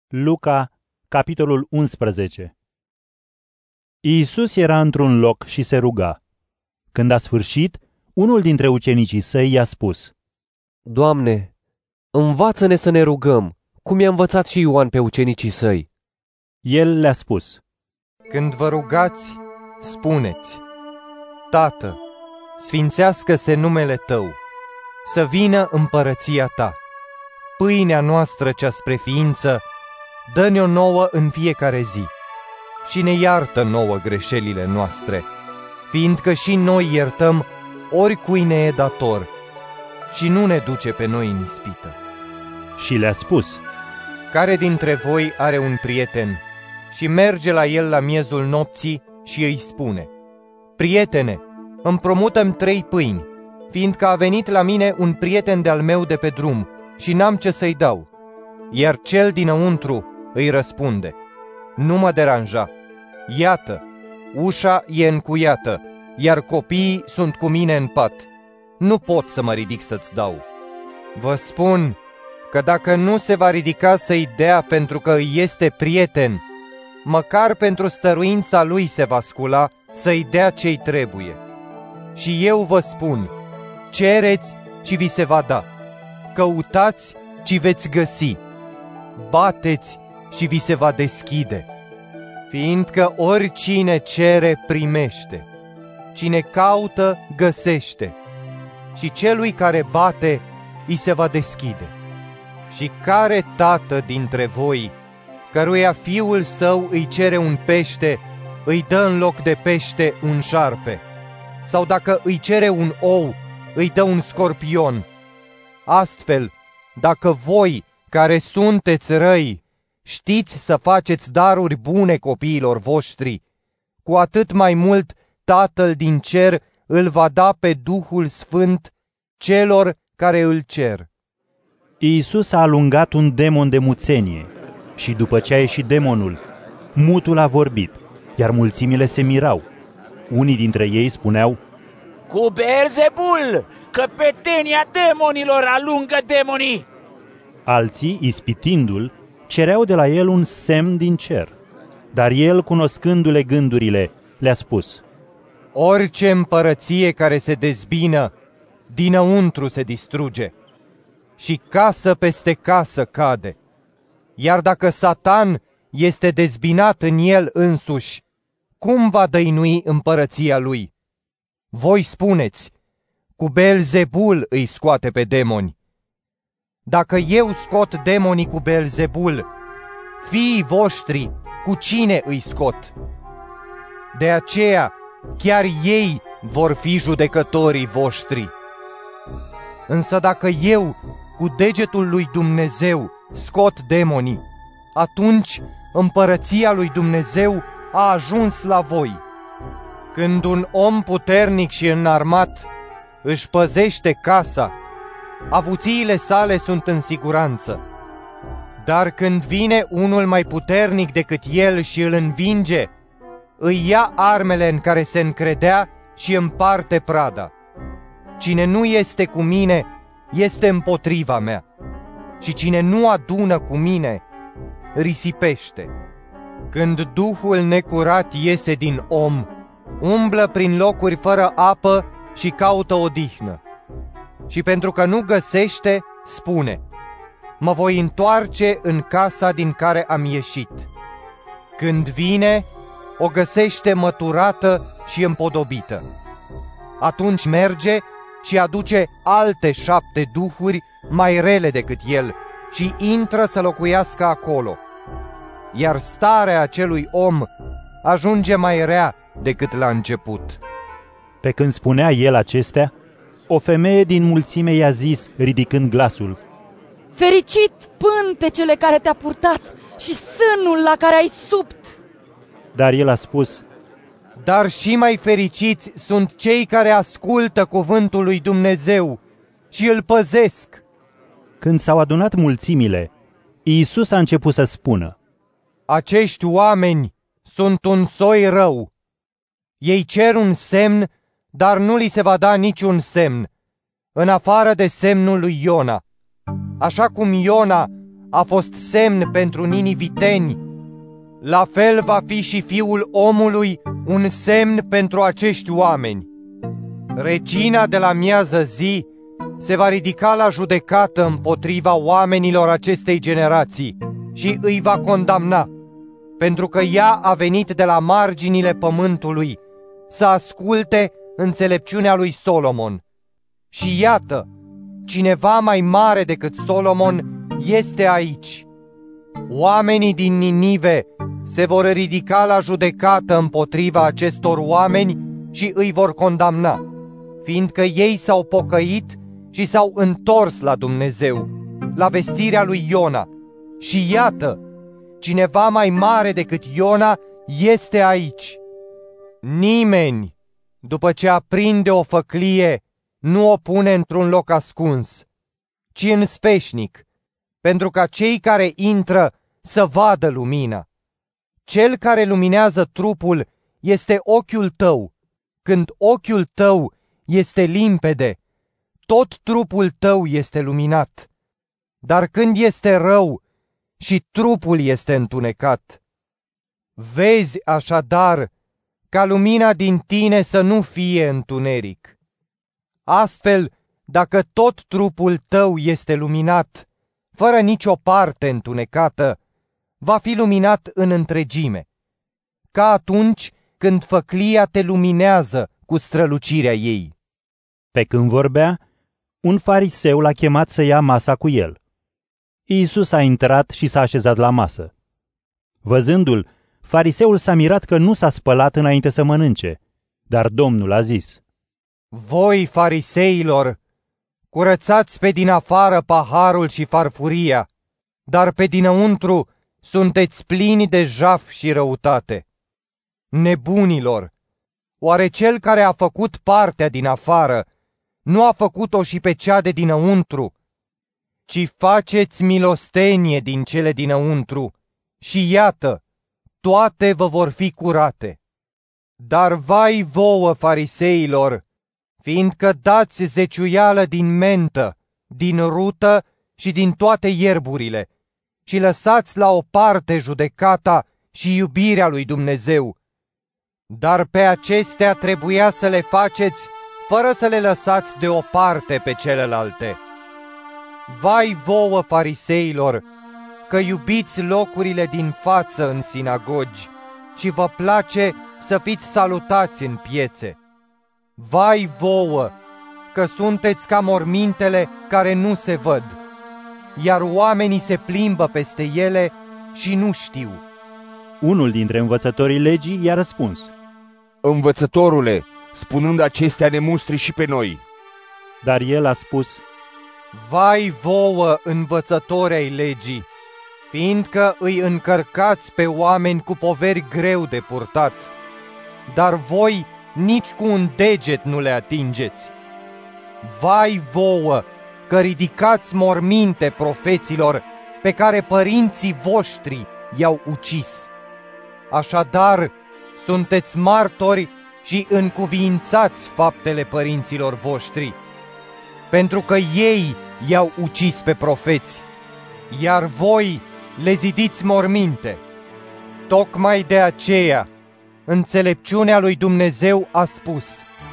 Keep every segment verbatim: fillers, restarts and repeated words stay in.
Luca, capitolul unsprezece. Iisus era într-un loc și se ruga. Când a sfârșit, unul dintre ucenicii săi i-a spus: Doamne, învață-ne să ne rugăm, cum i-a învățat și Ioan pe ucenicii săi. El le-a spus: Când vă rugați, spuneți: Tată, sfințească-se numele Tău, să vină împărăția Ta. Pâinea noastră cea spre ființă, dă-ne-o nouă în fiecare zi și ne iartă nouă greșelile noastre, fiindcă și noi iertăm oricui ne e dator, și nu ne duce pe noi în ispită. Și le-a spus: Care dintre voi are un prieten și merge la el la miezul nopții și îi spune: Prietene, împrumută-mi trei pâini, fiindcă a venit la mine un prieten de-al meu de pe drum și n-am ce să-i dau. Iar cel dinăuntru îi răspunde: Nu mă deranja, iată, ușa e încuiată, iar copiii sunt cu mine în pat. Nu pot să mă ridic să-ți dau. Vă spun că dacă nu se va ridica să-i dea pentru că îi este prieten, măcar pentru stăruința lui se va scula să-i dea ce-i trebuie. Și eu vă spun, cereți și vi se va da, căutați și veți găsi, bateți și vi se va deschide. Fiindcă oricine cere, primește, cine caută, găsește, și celui care bate, îi se va deschide. Și care tată dintre voi, căruia fiul său îi cere un pește, îi dă în loc de pește un șarpe? Sau dacă îi cere un ou, îi dă un scorpion? Astfel, dacă voi, care sunteți răi, știți să faceți daruri bune copiilor voștri, cu atât mai mult Tatăl din cer îl va da pe Duhul Sfânt celor care îl cer. Iisus a alungat un demon de muțenie și după ce a ieșit demonul, mutul a vorbit, iar mulțimile se mirau. Unii dintre ei spuneau: Cu Beelzebul, căpetenia demonilor alungă demonii. Alții, ispitindu-l, cereau de la el un semn din cer. Dar el, cunoscându-le gândurile, le-a spus: Orice împărăție care se dezbină, dinăuntru se distruge, și casă peste casă cade. Iar dacă Satan este dezbinat în el însuși, cum va dăinui împărăția lui? Voi spuneți: Cu Beelzebul îi scoate pe demoni. Dacă eu scot demonii cu Beelzebul, fiii voștri cu cine îi scot? De aceea, chiar ei vor fi judecătorii voștri. Însă dacă eu, cu degetul lui Dumnezeu, scot demonii, atunci împărăția lui Dumnezeu a ajuns la voi. Când un om puternic și înarmat își păzește casa, avuțiile sale sunt în siguranță. Dar când vine unul mai puternic decât el și îl învinge, îi ia armele în care se încredea și împarte prada. Cine nu este cu mine, este împotriva mea, și cine nu adună cu mine, risipește. Când duhul necurat iese din om, umblă prin locuri fără apă și caută odihnă. Și pentru că nu găsește, spune: Mă voi întoarce în casa din care am ieșit. Când vine, o găsește măturată și împodobită. Atunci merge și aduce alte șapte duhuri mai rele decât el și intră să locuiască acolo. Iar starea acelui om ajunge mai rea decât la început. Pe când spunea el acestea, o femeie din mulțime i-a zis, ridicând glasul: Fericit pântecele care te-a purtat și sânul la care ai subt! Dar el a spus: Dar și mai fericiți sunt cei care ascultă cuvântul lui Dumnezeu și îl păzesc. Când s-au adunat mulțimile, Iisus a început să spună: Acești oameni sunt un soi rău. Ei cer un semn, dar nu li se va da niciun semn, în afară de semnul lui Iona. Așa cum Iona a fost semn pentru niniviteni, la fel va fi și Fiul omului un semn pentru acești oameni. Regina de la miază zi se va ridica la judecată împotriva oamenilor acestei generații și îi va condamna, pentru că ea a venit de la marginile pământului să asculte înțelepciunea lui Solomon. Și iată, cineva mai mare decât Solomon este aici. Oamenii din Ninive se vor ridica la judecată împotriva acestor oameni și îi vor condamna, fiindcă ei s-au pocăit și s-au întors la Dumnezeu, la vestirea lui Iona. Și iată, cineva mai mare decât Iona este aici. Nimeni, după ce aprinde o făclie, nu o pune într-un loc ascuns, ci în sfeșnic, pentru ca cei care intră să vadă lumina. Cel care luminează trupul este ochiul tău. Când ochiul tău este limpede, tot trupul tău este luminat. Dar când este rău și trupul este întunecat, vezi așadar ca lumina din tine să nu fie întuneric. Astfel, dacă tot trupul tău este luminat, fără nicio parte întunecată, va fi luminat în întregime, ca atunci când făclia te luminează cu strălucirea ei. Pe când vorbea, un fariseu l-a chemat să ia masa cu el. Iisus a intrat și s-a așezat la masă. Văzându-l, fariseul s-a mirat că nu s-a spălat înainte să mănânce, dar Domnul a zis: Voi, fariseilor, curățați pe din afară paharul și farfuria, dar pe dinăuntru sunteți plini de jaf și răutate. Nebunilor, oare cel care a făcut partea din afară nu a făcut-o și pe cea de dinăuntru? Ci faceți milostenie din cele dinăuntru și iată, toate vă vor fi curate. Dar vai vouă, fariseilor, fiindcă dați zeciuială din mentă, din rută și din toate ierburile, și lăsați la o parte judecata și iubirea lui Dumnezeu. Dar pe acestea trebuia să le faceți fără să le lăsați deoparte pe celelalte. Vai vouă, fariseilor, că iubiți locurile din față în sinagogi și vă place să fiți salutați în piețe. Vai vouă, că sunteți ca mormintele care nu se văd, iar oamenii se plimbă peste ele și nu știu. Unul dintre învățătorii legii i-a răspuns: Învățătorule, spunând acestea ne mustri și pe noi. Dar el a spus: Vai vouă, învățători ai legii, fiindcă îi încărcați pe oameni cu poveri greu de purtat, dar voi nici cu un deget nu le atingeți. Vai vouă, că ridicați morminte profeților pe care părinții voștri i-au ucis. Așadar, sunteți martori și încuviințați faptele părinților voștri, pentru că ei i-au ucis pe profeți, iar voi le zidiți morminte. Tocmai de aceea, înțelepciunea lui Dumnezeu a spus: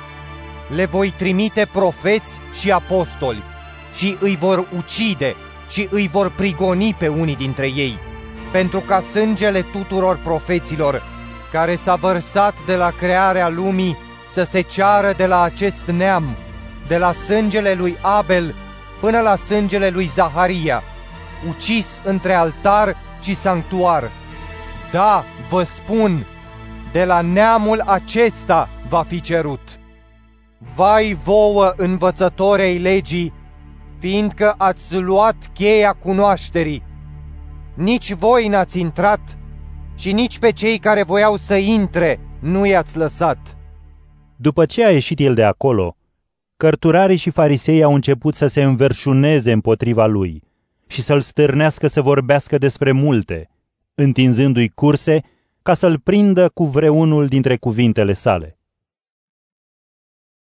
le voi trimite profeți și apostoli și îi vor ucide și îi vor prigoni pe unii dintre ei, pentru ca sângele tuturor profeților care s-a vărsat de la crearea lumii să se ceară de la acest neam, de la sângele lui Abel până la sângele lui Zaharia, ucis între altar și sanctuar. Da, vă spun, de la neamul acesta va fi cerut. Vai vouă, învățători ai legii, fiindcă ați luat cheia cunoașterii. Nici voi n-ați intrat și nici pe cei care voiau să intre nu i-ați lăsat. După ce a ieșit el de acolo, cărturarii și farisei au început să se înverșuneze împotriva lui și să-l stârnească să vorbească despre multe, întinzându-i curse ca să-l prindă cu vreunul dintre cuvintele sale.